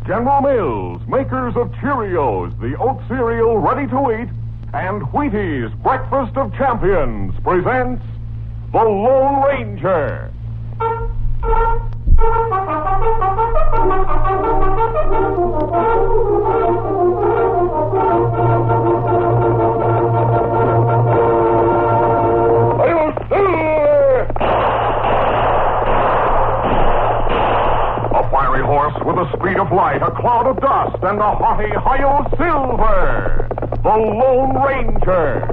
General Mills, makers of Cheerios, the oat cereal ready to eat, and Wheaties, breakfast of champions, presents The Lone Ranger. A fiery horse with the speed of light, a cloud of dust, and a haughty Hi-Yo Silver, the Lone Ranger.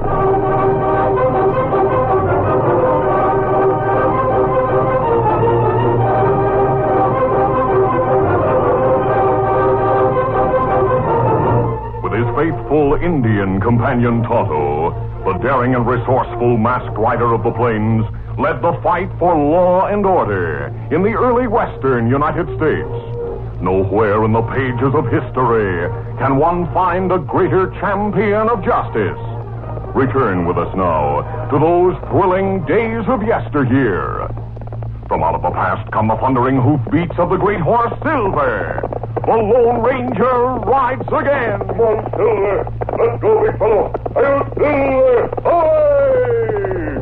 Faithful Indian companion Tonto, the daring and resourceful masked rider of the plains, led the fight for law and order in the early western United States. Nowhere in the pages of history can one find a greater champion of justice. Return with us now to those thrilling days of yesteryear. From out of the past come the thundering hoofbeats of the great horse Silver. The Lone Ranger rides again. Come on, Silver. Let's go, big fellow. Hi-Yo, Silver. Hi!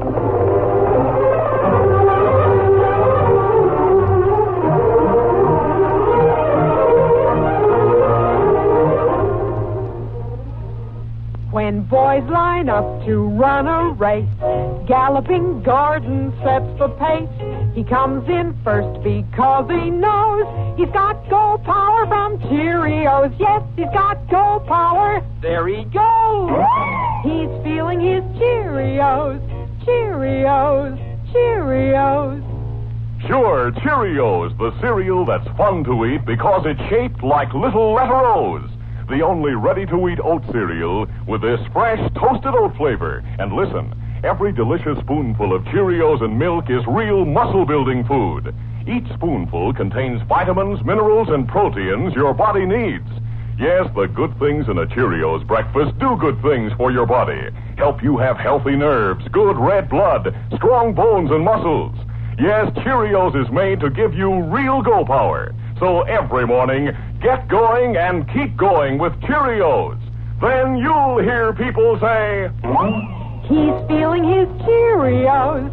When boys line up to run a race, Galloping Gordon sets the pace. He comes in first because he knows he's got go power from Cheerios. Yes, he's got go power. There he goes. He's feeling his Cheerios, Cheerios, Cheerios. Sure, Cheerios, the cereal that's fun to eat because it's shaped like little letter O's. The only ready-to-eat oat cereal with this fresh toasted oat flavor. And listen, every delicious spoonful of Cheerios and milk is real muscle-building food. Each spoonful contains vitamins, minerals, and proteins your body needs. Yes, the good things in a Cheerios breakfast do good things for your body. Help you have healthy nerves, good red blood, strong bones and muscles. Yes, Cheerios is made to give you real go power. So every morning, get going and keep going with Cheerios. Then you'll hear people say, he's feeling his Cheerios.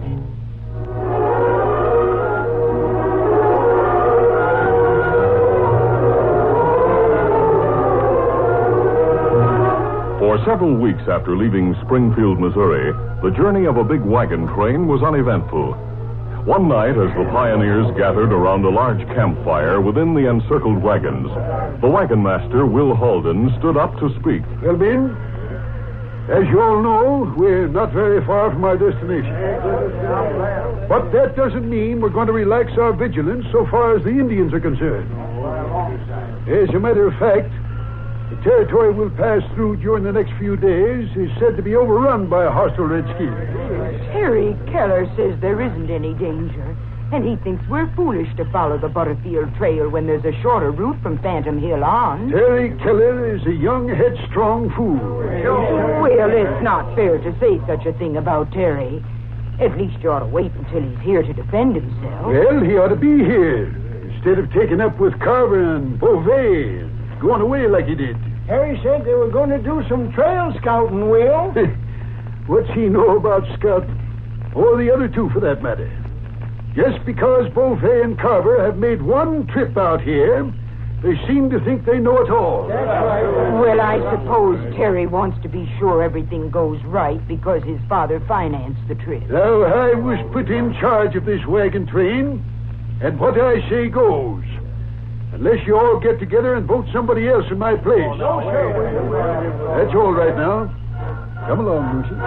For several weeks after leaving Springfield, Missouri, the journey of a big wagon train was uneventful. One night, as the pioneers gathered around a large campfire within the encircled wagons, the wagon master, Will Halden, stood up to speak. Well, Ben, as you all know, we're not very far from our destination. But that doesn't mean we're going to relax our vigilance so far as the Indians are concerned. As a matter of fact, the territory we'll pass through during the next few days is said to be overrun by a hostile redskin. Terry Keller says there isn't any danger, and he thinks we're foolish to follow the Butterfield Trail when there's a shorter route from Phantom Hill on. Terry Keller is a young, headstrong fool. Well, it's not fair to say such a thing about Terry. At least you ought to wait until he's here to defend himself. Well, he ought to be here, instead of taking up with Carver and Beauvais and going away like he did. Harry said they were going to do some trail scouting, Will. What's he know about scouting? Or the other two, for that matter. Just because Beauvais and Carver have made one trip out here, they seem to think they know it all. That's right. Well, I suppose Terry wants to be sure everything goes right because his father financed the trip. Now, I was put in charge of this wagon train, and what I say goes. Unless you all get together and vote somebody else in my place. No, sir. That's all right now. Come along, Lucy.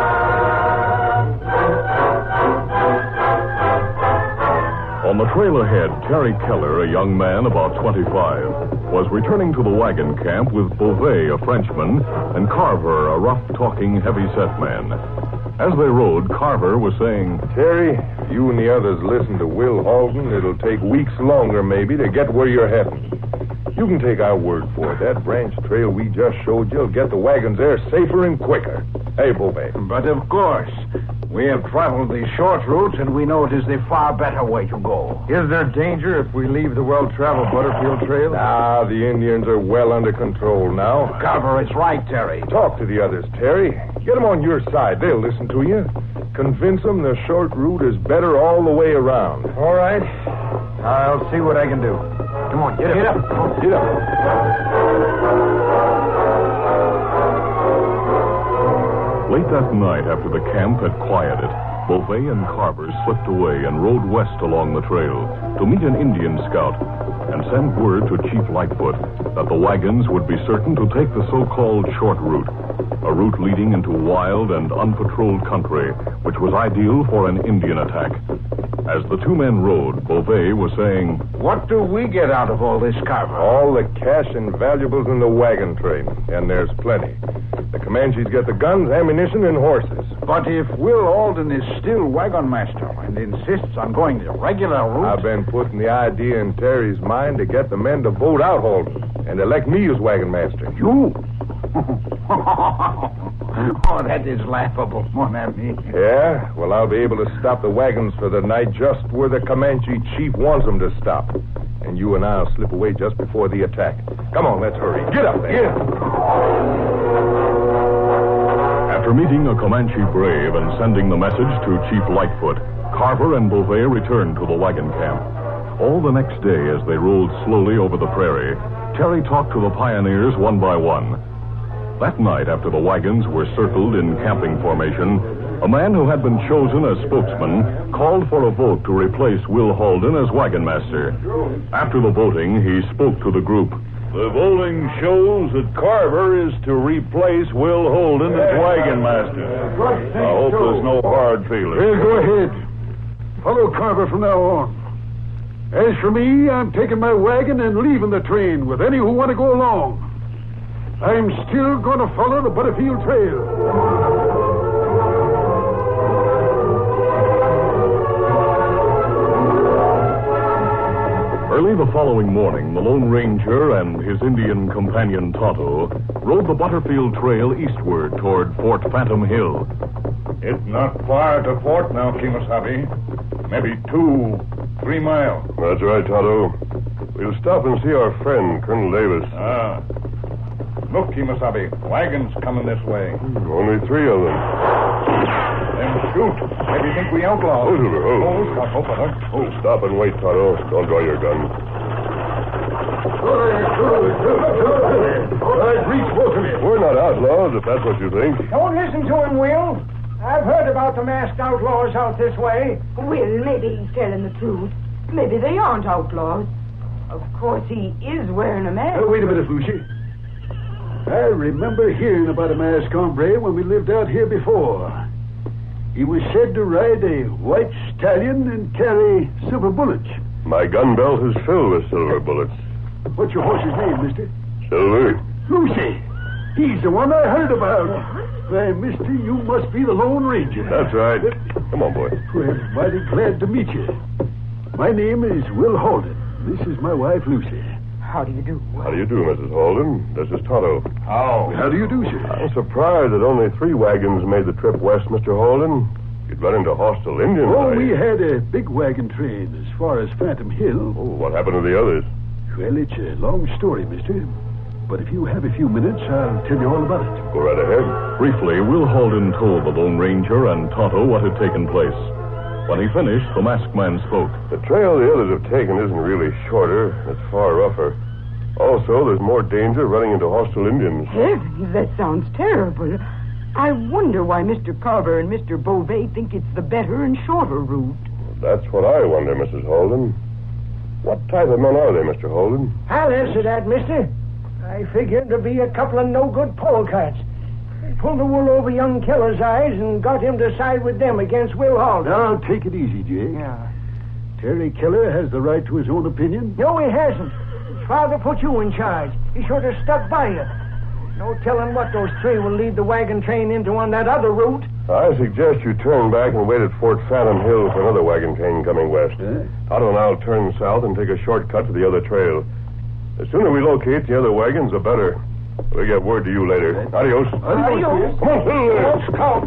On the trail ahead, Terry Keller, a young man about 25, was returning to the wagon camp with Beauvais, a Frenchman, and Carver, a rough-talking, heavy-set man. As they rode, Carver was saying, Terry, if you and the others listen to Will Halden, it'll take weeks longer, maybe, to get where you're heading. You can take our word for it. That branch trail we just showed you'll get the wagons there safer and quicker. Hey, Beauvais. But of course, we have traveled these short routes, and we know it is the far better way to go. Is there danger if we leave the well-traveled Butterfield Trail? Ah, the Indians are well under control now. Carver is right, Terry. Talk to the others, Terry. Get them on your side. They'll listen to you. Convince them the short route is better all the way around. All right. I'll see what I can do. Come on, get up. Get up. Late that night, after the camp had quieted, Beauvais and Carver slipped away and rode west along the trail to meet an Indian scout and send word to Chief Lightfoot that the wagons would be certain to take the so-called short route, a route leading into wild and unpatrolled country, which was ideal for an Indian attack. As the two men rode, Beauvais was saying, What do we get out of all this, Carver? All the cash and valuables in the wagon train, and there's plenty. The Comanches get the guns, ammunition, and horses. But if Will Alden is still wagon master and insists on going the regular route... I've been putting the idea in Terry's mind to get the men to vote out Holden and elect me as wagon master. You? Oh, that is laughable, mon ami. Yeah? Well, I'll be able to stop the wagons for the night just where the Comanche chief wants them to stop. And you and I'll slip away just before the attack. Come on, let's hurry. Get up there. After meeting a Comanche brave and sending the message to Chief Lightfoot, Carver and Beauvais returned to the wagon camp. All the next day, as they rolled slowly over the prairie, Terry talked to the pioneers one by one. That night, after the wagons were circled in camping formation, a man who had been chosen as spokesman called for a vote to replace Will Holden as wagon master. After the voting, he spoke to the group. The voting shows that Carver is to replace Will Holden as wagon master. I hope there's no hard feelings. Well, go ahead. Follow Carver from now on. As for me, I'm taking my wagon and leaving the train with any who want to go along. I'm still going to follow the Butterfield Trail. Early the following morning, the Lone Ranger and his Indian companion Tonto rode the Butterfield Trail eastward toward Fort Phantom Hill. It's not far to Fort now, Kimasabi. Maybe 2-3 miles. That's right, Tonto. We'll stop and see our friend, Colonel Davis. Ah. Look, Kimasabi, wagons coming this way. Only 3 of them. Then shoot. Maybe you think we outlaws. Stop and wait, Tonto. Don't draw your gun. Reach both of you. We're not outlaws, if that's what you think. Don't listen to him, Will. I've heard about the masked outlaws out this way. Well, maybe he's telling the truth. Maybe they aren't outlaws. Of course, he is wearing a mask. Wait a minute, Lucy. I remember hearing about a masked hombre when we lived out here before. He was said to ride a white stallion and carry silver bullets. My gun belt is filled with silver bullets. What's your horse's name, mister? Silver? Lucy. He's the one I heard about. Why, mister, you must be the Lone Ranger. That's right. Come on, boy. Well, mighty glad to meet you. My name is Will Holden. This is my wife, Lucy. How do you do? How do you do, Mrs. Holden? This is Tonto. How do you do, sir? I'm surprised that only 3 wagons made the trip west, Mr. Holden. You'd run into hostile Indians. Oh, we had a big wagon train as far as Phantom Hill. Oh, what happened to the others? Well, it's a long story, mister. But if you have a few minutes, I'll tell you all about it. Go right ahead. Briefly, Will Holden told the Lone Ranger and Tonto what had taken place. When he finished, the masked man spoke. The trail the others have taken isn't really shorter. It's far rougher. Also, there's more danger running into hostile Indians. Heavens, that sounds terrible. I wonder why Mr. Carver and Mr. Beauvais think it's the better and shorter route. That's what I wonder, Mrs. Holden. What type of men are they, Mr. Holden? I'll answer that, mister. I figured to be a couple of no-good polecats. They pulled the wool over young Keller's eyes and got him to side with them against Will Holden. Now, take it easy, Jake. Yeah. Terry Keller has the right to his own opinion. No, he hasn't. His father put you in charge. He should have stuck by you. No telling what those 3 will lead the wagon train into on that other route. I suggest you turn back and wait at Fort Phantom Hill for another wagon train coming west. Tonto and I'll turn south and take a shortcut to the other trail. The sooner we locate the other wagons, the better. We'll get word to you later. Adios. Adios. Come on, Silver. Let's count.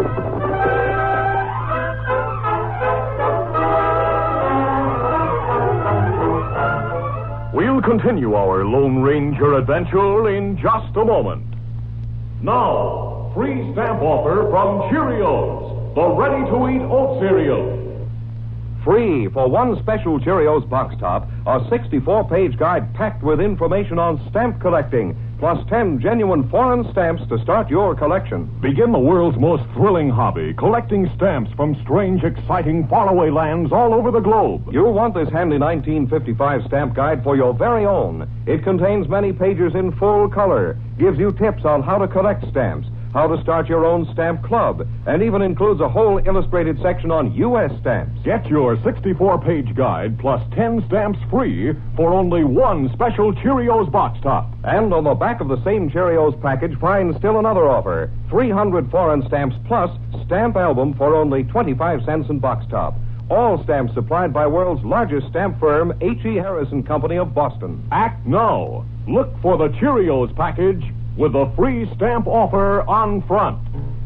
We'll continue our Lone Ranger adventure in just a moment. Now, free stamp offer from Cheerios, the ready-to-eat oat cereal. Free for one special Cheerios box top, a 64-page guide packed with information on stamp collecting, plus 10 genuine foreign stamps to start your collection. Begin the world's most thrilling hobby, collecting stamps from strange, exciting, faraway lands all over the globe. You'll want this handy 1955 stamp guide for your very own. It contains many pages in full color, gives you tips on how to collect stamps, how to start your own stamp club, and even includes a whole illustrated section on U.S. stamps. Get your 64-page guide plus 10 stamps free for only one special Cheerios box top. And on the back of the same Cheerios package, find still another offer. 300 foreign stamps plus stamp album for only 25 cents in box top. All stamps supplied by world's largest stamp firm, H.E. Harris & Company of Boston. Act now. Look for the Cheerios package with a free stamp offer on front.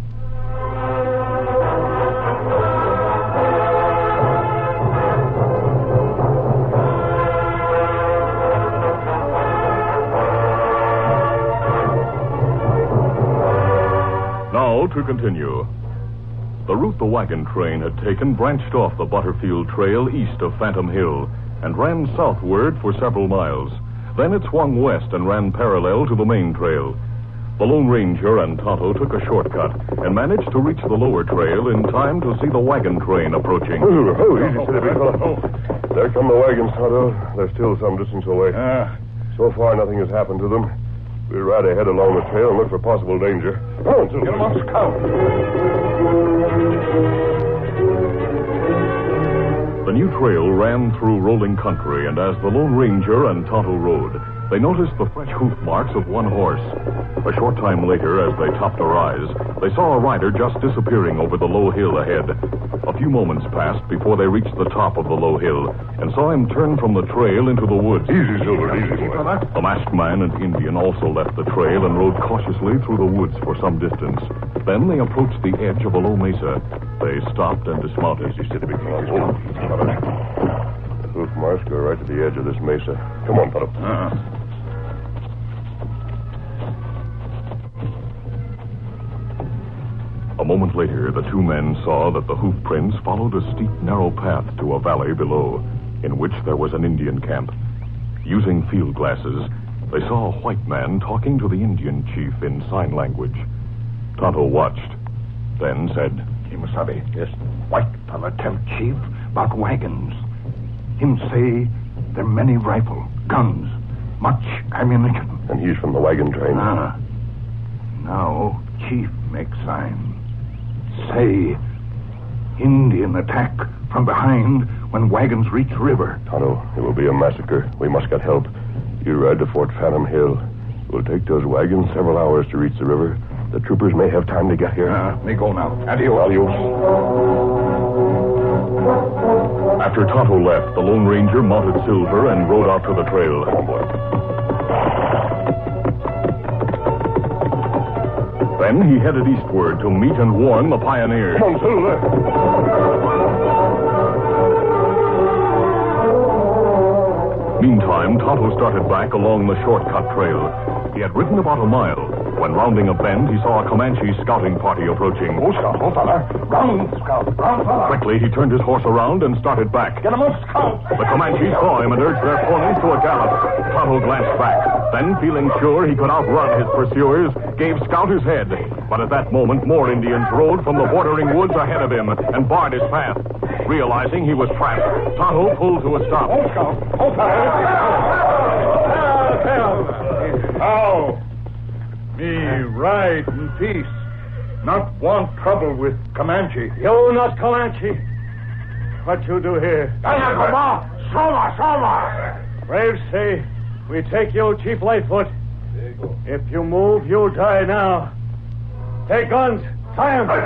Now to continue. The route the wagon train had taken branched off the Butterfield Trail east of Phantom Hill and ran southward for several miles. Then it swung west and ran parallel to the main trail. The Lone Ranger and Tonto took a shortcut and managed to reach the lower trail in time to see the wagon train approaching. Easy, steady, big fella. There come the wagons, Tonto. They're still some distance away. So far, nothing has happened to them. We'll ride ahead along the trail and look for possible danger. Come on, Silver. Get 'em on scout. The new trail ran through rolling country, and as the Lone Ranger and Tonto rode, they noticed the fresh hoof marks of one horse. A short time later, as they topped a rise, they saw a rider just disappearing over the low hill ahead. A few moments passed before they reached the top of the low hill and saw him turn from the trail into the woods. Easy, Silver, easy, boy. The masked man and Indian also left the trail and rode cautiously through the woods for some distance. Then they approached the edge of a low mesa. They stopped and dismounted. Easy, steady, big fella. The hoof marks go right to the edge of this mesa. Come on, fella. A moment later, the two men saw that the hoof prints followed a steep, narrow path to a valley below, in which there was an Indian camp. Using field glasses, they saw a white man talking to the Indian chief in sign language. Tonto watched, then said, Kimasabi. Yes? White fella tell chief about wagons. Him say there many rifle, guns, much ammunition. And he's from the wagon train. Now, chief make sign. Say, Indian attack from behind when wagons reach river. Tonto, it will be a massacre. We must get help. You ride to Fort Phantom Hill. It will take those wagons several hours to reach the river. The troopers may have time to get here. May go now. Adios. Adios. After Tonto left, the Lone Ranger mounted Silver and rode out to the trail. Come on, boy. Then he headed eastward to meet and warn the pioneers. Come on, Silver. Meantime, Tonto started back along the shortcut trail. He had ridden about a mile when, rounding a bend, he saw a Comanche scouting party approaching. Oh, Scout, oh, fella. Run, Scout, run, fella. Quickly, he turned his horse around and started back. Get him up, Scout. The Comanches saw him and urged their ponies to a gallop. Tonto glanced back. Then, feeling sure he could outrun his pursuers, gave Scout his head. But at that moment, more Indians rode from the bordering woods ahead of him and barred his path. Realizing he was trapped, Tonto pulled to a stop. Oh, Scout. Oh, How? Me ride in peace. Not want trouble with Comanche. You not Comanche. What you do here? Braves say we take you, Chief Lightfoot. If you move, you die now. Take guns. Tie him.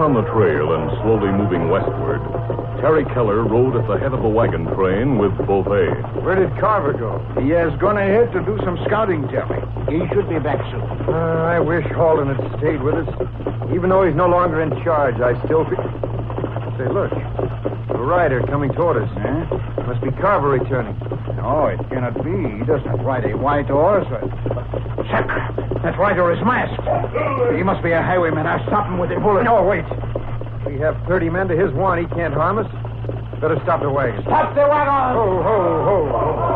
on the trail and slowly moving westward, Terry Keller rode at the head of the wagon train with Beauvais. Where did Carver go? He has gone ahead to do some scouting, Terry. He should be back soon. I wish Halden had stayed with us. Even though he's no longer in charge, I still feel... Say, look. A rider coming toward us. Huh? Must be Carver returning. No, it cannot be. He does not ride a white horse. Sacre! That rider is masked. He must be a highwayman. I'll stop him with a bullet. No, wait. We have 30 men to his one. He can't harm us. Better stop the wagon. Stop the wagon! Ho, ho,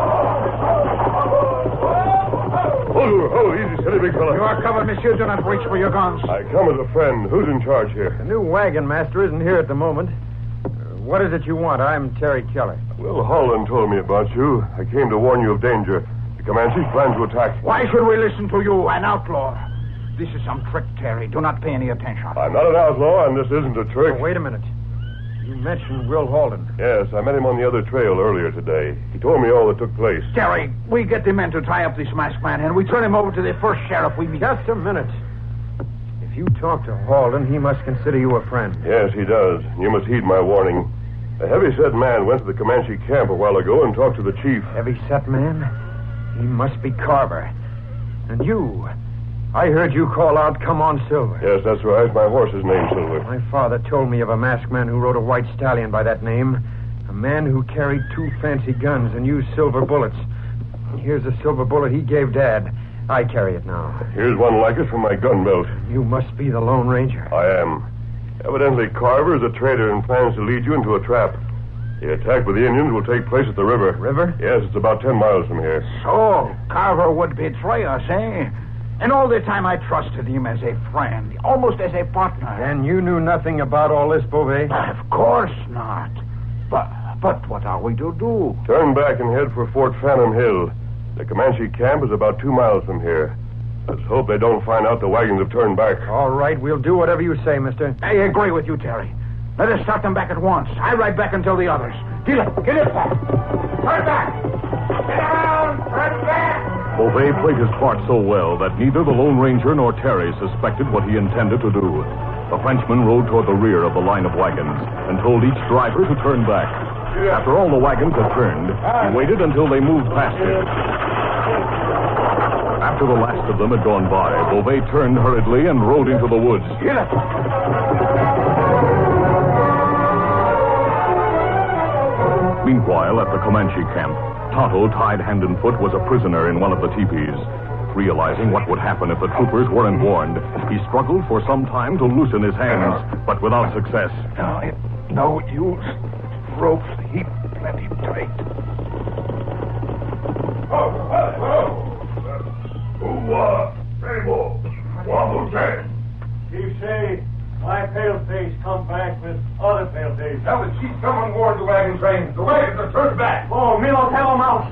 Ho, easy, steady, big fella. You are covered, monsieur. Do not reach for your guns. I come as a friend. Who's in charge here? The new wagon master isn't here at the moment. What is it you want? I'm Terry Keller. Will Holland told me about you. I came to warn you of danger. The Comanches plan to attack. Why should we listen to you, an outlaw? This is some trick, Terry. Do not pay any attention. I'm not an outlaw, and this isn't a trick. Oh, wait a minute. You mentioned Will Halden. Yes, I met him on the other trail earlier today. He told me all that took place. Terry, we get the men to tie up this masked man, and we turn him over to the first sheriff we meet. Just a minute. If you talk to Halden, he must consider you a friend. Yes, he does. You must heed my warning. A heavy-set man went to the Comanche camp a while ago and talked to the chief. Heavy-set man? He must be Carver. And you... I heard you call out, "Come on, Silver." Yes, that's right. My horse's name's Silver. My father told me of a masked man who rode a white stallion by that name. A man who carried 2 fancy guns and used silver bullets. Here's a silver bullet he gave Dad. I carry it now. Here's one like it from my gun belt. You must be the Lone Ranger. I am. Evidently, Carver is a traitor and plans to lead you into a trap. The attack with the Indians will take place at the river. River? Yes, it's about 10 miles from here. So, Carver would betray us, eh? And all the time I trusted him as a friend, almost as a partner. And you knew nothing about all this, Beauvais? Of course not. But what are we to do? Turn back and head for Fort Phantom Hill. The Comanche camp is about 2 miles from here. Let's hope they don't find out the wagons have turned back. All right, we'll do whatever you say, mister. I agree with you, Terry. Let us start them back at once. I ride back until the others. Get it back. Turn back. Get around. Turn back. Beauvais played his part so well that neither the Lone Ranger nor Terry suspected what he intended to do. The Frenchman rode toward the rear of the line of wagons and told each driver to turn back. After all the wagons had turned, he waited until they moved past him. After the last of them had gone by, Beauvais turned hurriedly and rode into the woods. Get it. Meanwhile, at the Comanche camp, Tonto, tied hand and foot, was a prisoner in one of the teepees. Realizing what would happen if the troopers weren't warned, he struggled for some time to loosen his hands, but without success. No use. Ropes heap plenty tight. Chief say my paleface come back with other paleface. Tell the chief come on board the wagon train. The wagons are turned back. Oh, me no tell him out.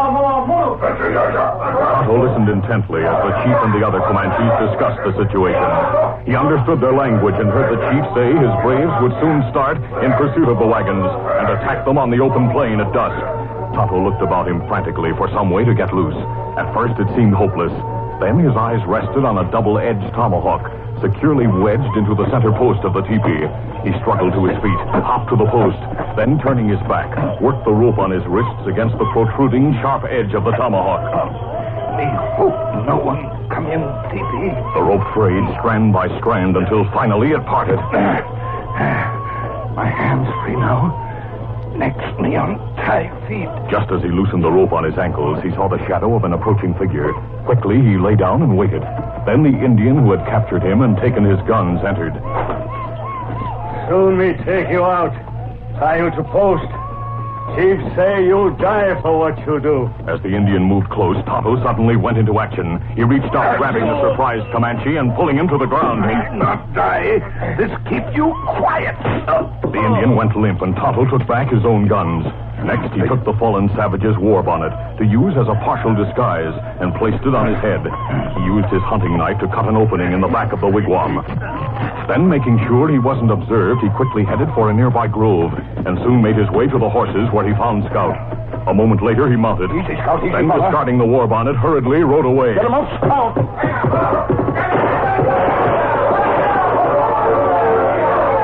Tonto listened intently as the chief and the other Comanches discussed the situation. He understood their language and heard the chief say his braves would soon start in pursuit of the wagons and attack them on the open plain at dusk. Tonto looked about him frantically for some way to get loose. At first it seemed hopeless. Then his eyes rested on a double-edged tomahawk, securely wedged into the center post of the teepee. He struggled to his feet, hopped to the post, then turning his back, worked the rope on his wrists against the protruding, sharp edge of the tomahawk. Me hope no one come in teepee. The rope frayed strand by strand until finally it parted. My hands free now. Next me untie feet. Just as he loosened the rope on his ankles, he saw the shadow of an approaching figure. Quickly, he lay down and waited. Then the Indian who had captured him and taken his guns entered. Soon me take you out. Tie you to post. Chief say you'll die for what you do. As the Indian moved close, Tonto suddenly went into action. He reached out, grabbing the surprised Comanche and pulling him to the ground. Not die. This keep you quiet. The Indian went limp, and Tonto took back his own guns. Next, he took the fallen savage's war bonnet to use as a partial disguise and placed it on his head. He used his hunting knife to cut an opening in the back of the wigwam. Then, making sure he wasn't observed, he quickly headed for a nearby grove and soon made his way to the horses where he found Scout. A moment later, he mounted. Easy, Scout, easy, then, discarding the war bonnet, hurriedly rode away. Get him up, Scout.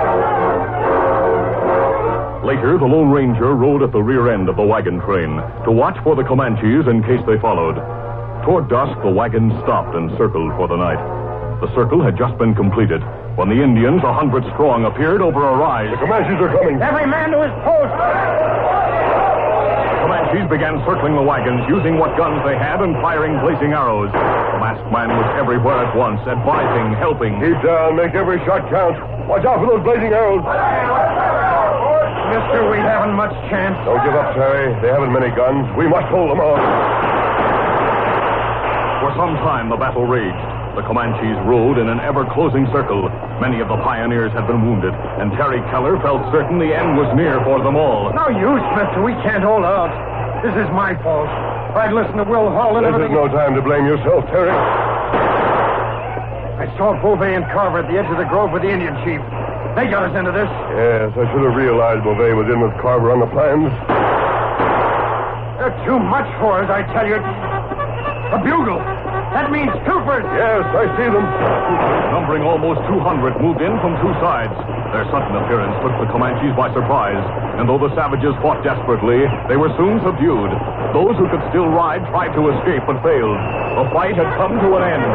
the Lone Ranger rode at the rear end of the wagon train to watch for the Comanches in case they followed. Toward dusk, the wagon stopped and circled for the night. The circle had just been completed when the Indians, 100 strong, appeared over a rise. The Comanches are coming. Every man to his post. The Comanches began circling the wagons, using what guns they had and firing blazing arrows. The masked man was everywhere at once, advising, helping. Keep down. Make every shot count. Watch out for those blazing arrows. Mister, we haven't much chance. Don't give up, Terry. They haven't many guns. We must hold them off. For some time, the battle raged. The Comanches rode in an ever-closing circle. Many of the pioneers had been wounded, and Terry Keller felt certain the end was near for them all. No use, mister. We can't hold out. This is my fault. If I'd listened to Will Hall and This is everything... no time to blame yourself, Terry. I saw Beauvais and Carver at the edge of the grove with the Indian chief. They got us into this. Yes, I should have realized Beauvais was in with Carver on the plans. They're too much for us, I tell you. A bugle. That means troopers. Yes, I see them. Numbering almost 200 moved in from two sides. Their sudden appearance took the Comanches by surprise, and though the savages fought desperately, they were soon subdued. Those who could still ride tried to escape but failed. The fight had come to an end.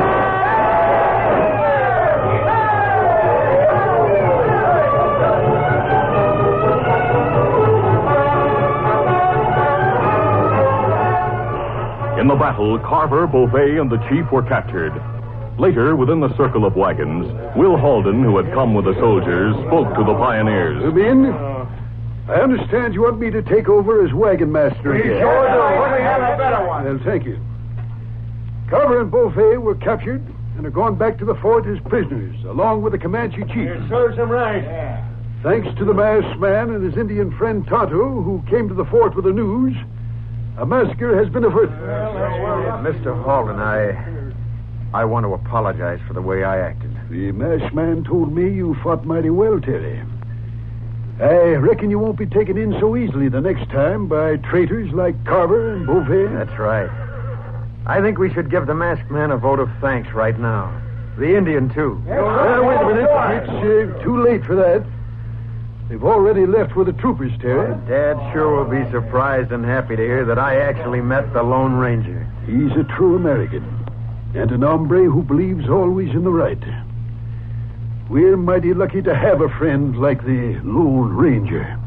In the battle, Carver, Beauvais, and the chief were captured. Later, within the circle of wagons, Will Halden, who had come with the soldiers, spoke to the pioneers. Come in. I understand you want me to take over as wagon master again. Sure do. We have a better one. Well, thank you. Carver and Beauvais were captured and are gone back to the fort as prisoners, along with the Comanche chief. It serves him right. Yeah. Thanks to the masked man and his Indian friend Tonto, who came to the fort with the news, a massacre has been averted. Mr. Halden, I want to apologize for the way I acted. The masked man told me you fought mighty well, Terry. I reckon you won't be taken in so easily the next time by traitors like Carver and Beauvais. That's right. I think we should give the masked man a vote of thanks right now. The Indian, too. Wait a minute. It's too late for that. They've already left with the troopers, Terry. Dad sure will be surprised and happy to hear that I actually met the Lone Ranger. He's a true American, and an hombre who believes always in the right. We're mighty lucky to have a friend like the Lone Ranger.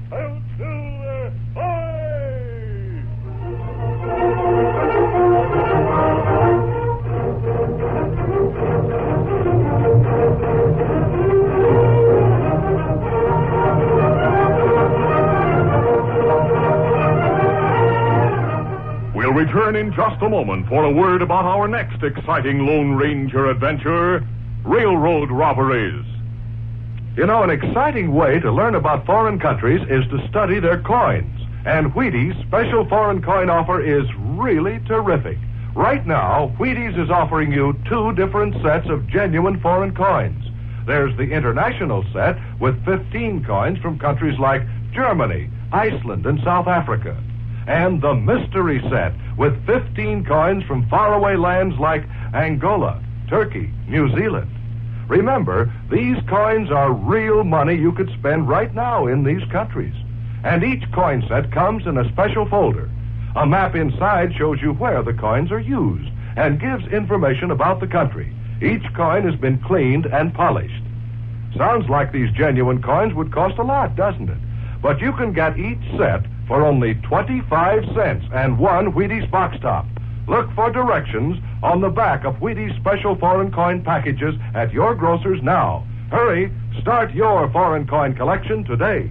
We'll return in just a moment for a word about our next exciting Lone Ranger adventure, railroad robberies. You know, an exciting way to learn about foreign countries is to study their coins. And Wheaties' special foreign coin offer is really terrific. Right now, Wheaties is offering you 2 different sets of genuine foreign coins. There's the international set with 15 coins from countries like Germany, Iceland, and South Africa. And the mystery set with 15 coins from faraway lands like Angola, Turkey, New Zealand. Remember, these coins are real money you could spend right now in these countries. And each coin set comes in a special folder. A map inside shows you where the coins are used and gives information about the country. Each coin has been cleaned and polished. Sounds like these genuine coins would cost a lot, doesn't it? But you can get each set for only 25 cents and 1 Wheaties box top. Look for directions on the back of Wheaties special foreign coin packages at your grocer's now. Hurry, start your foreign coin collection today.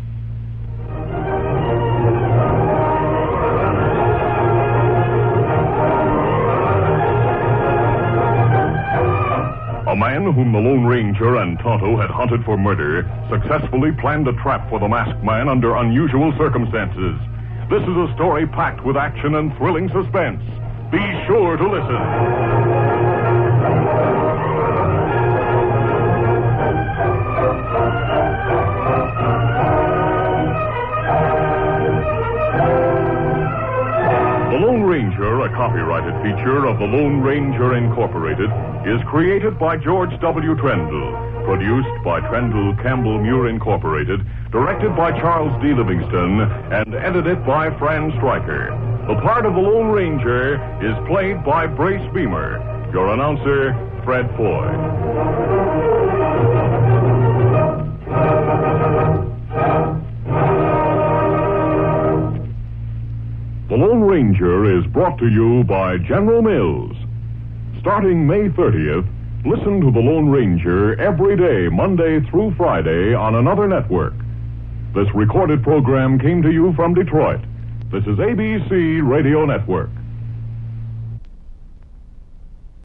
A man whom the Lone Ranger and Tonto had hunted for murder successfully planned a trap for the masked man under unusual circumstances. This is a story packed with action and thrilling suspense. Be sure to listen. The Lone Ranger, a copyrighted feature of the Lone Ranger Incorporated, is created by George W. Trendle. Produced by Trendle Campbell Muir Incorporated, directed by Charles D. Livingston, and edited by Fran Stryker. The part of the Lone Ranger is played by Brace Beamer. Your announcer, Fred Foy. The Lone Ranger is brought to you by General Mills. Starting May 30th, listen to The Lone Ranger every day, Monday through Friday, on another network. This recorded program came to you from Detroit. This is ABC Radio Network.